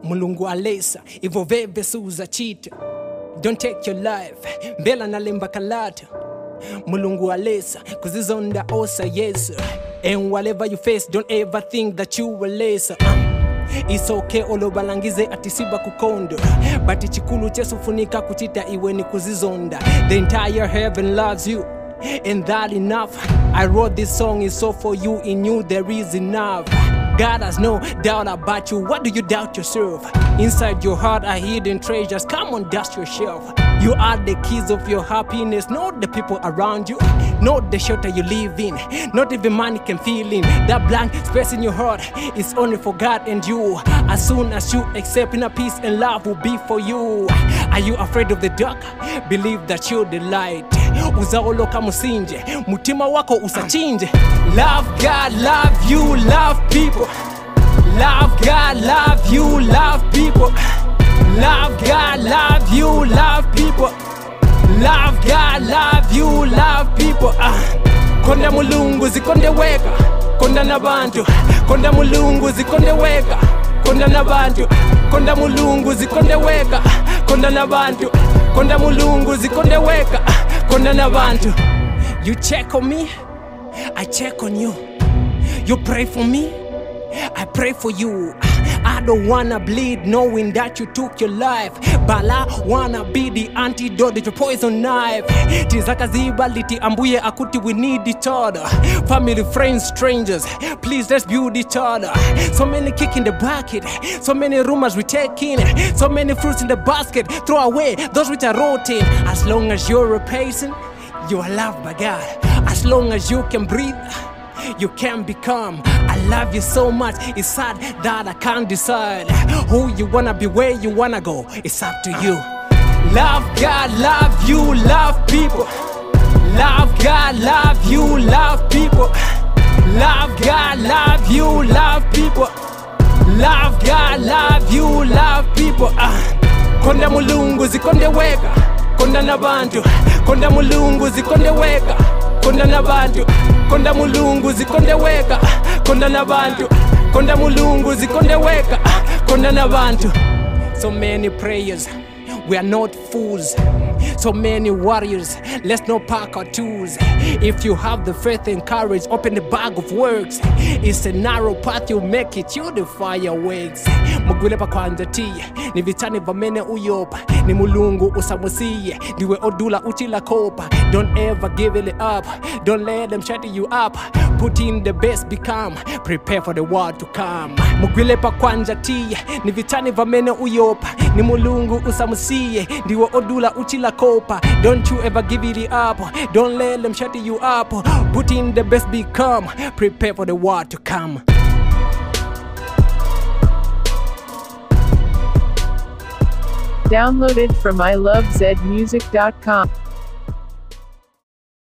Mulungu alesa ivo veve suza chita. Don't take your life mbela nalemba kalata. Mulungu alesa kuzizonda osa yesu. And whatever you face, don't ever think that you will lesser. It's okay olobalangize atisiba kukondo, but ichikulu chesufunika kuchita iwe ni kuzizonda. The entire heaven loves you, and that enough. I wrote this song is so for you, in you there is enough. God has no doubt about you. What do you doubt yourself? Inside your heart are hidden treasures. Come on, dust yourself. You are the keys of your happiness, not the people around you, not the shelter you live in. Not even money can fill in that blank space in your heart. It's only for God and you. As soon as you accept, inner peace and love will be for you. Are you afraid of the dark? Believe that you're the light. Uzaoloka musinje, mutima wako usachinje. Love God, love you, love people. Love God, love you, love people. Love God, love you, love people. Love God, love you, love people. Konda mulungu zikonde weka, konda nabantu. Konda mulungu zikonde weka, konda nabantu. Konda mulungu zikonde weka, konda nabantu. Konda mulungu zikonde weka, konda nabantu. You check on me, I check on you. You pray for me, I pray for you. I don't wanna bleed knowing that you took your life, but I wanna be the antidote to your poison knife. Tizaka ziba liti ambuye akuti, we need each other. Family, friends, strangers, please let's build each other. So many kick in the bucket, so many rumors we take in, so many fruits in the basket, throw away those which are rotten. As long as you're a patient, you are loved by God. As long as you can breathe, you can become. I love you so much, it's sad that I can't decide who you wanna be, where you wanna go. It's up to you. Love God, love you, love people. Love God, love you, love people. Love God, love you, love people. Love God, love you, love people. Konda mulungu zikonde weka, konda nabantu. Konda mulungu zikonde weka, konda nabantu. Konda mulungu zikonde weka, konda nabantu. Konda mulungu zikonde weka, konda nabantu. So many prayers, we are not fools. So many warriors, let's not pack our tools. If you have the faith and courage, open the bag of works. It's a narrow path, you make it, you the fireworks. Mugwile pa kwanza tiye, ni vitani vamene uyopa. Ni mulungu usamusiye, diwe odula uchila kopa. Don't ever give it up, don't let them shut you up. Put in the best, become, prepare for the world to come. Mugwile pa kwanza tiye, ni vitani vamene uyopa. Ni mulungu usamusiye, diwe odula uchila kopa. Don't you ever give it up, don't let them shut you up. Put in the best, become, prepare for the world to come. Downloaded from ilovezmusic.com.